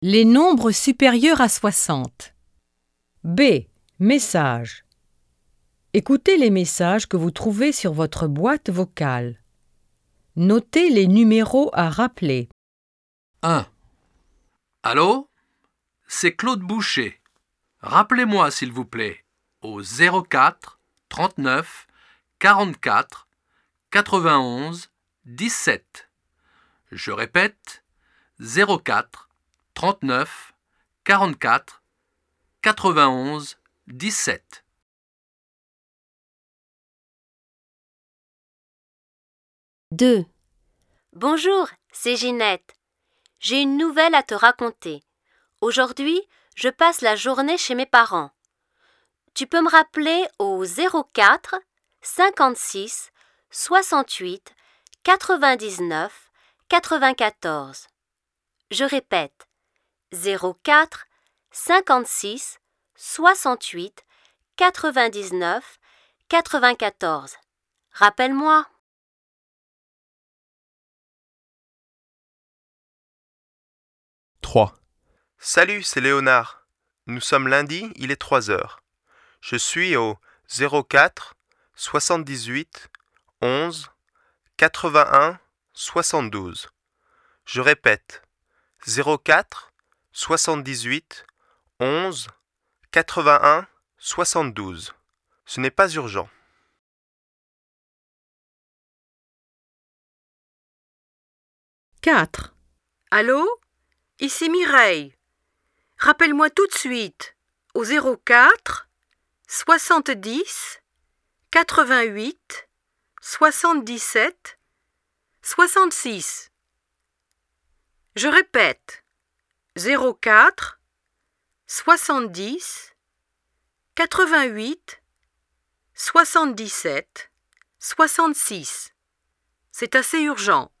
Les nombres supérieurs à 60. B. Messages. Écoutez les messages que vous trouvez sur votre boîte vocale. Notez les numéros à rappeler. 1. Allô? C'est Claude Boucher. Rappelez-moi s'il vous plaît au 04 39 44 91 17. Je répète 04 39 44 91 17. 2. Bonjour, c'est Ginette. J'ai une nouvelle à te raconter. Aujourd'hui, je passe la journée chez mes parents. Tu peux me rappeler au 04 56 68 99 94. Je répète, 04 56 68 99 94. Rappelle-moi. 3. Salut, c'est Léonard. Nous sommes lundi, il est 3 heures. Je suis au 04 78 11 81 72. Je répète, 04 78 11 81 72. Ce n'est pas urgent. 4. Allô? Ici Mireille. Rappelle-moi tout de suite au 04 70 88 77 66. Je répète, 04 70 88 77 66. C'est assez urgent.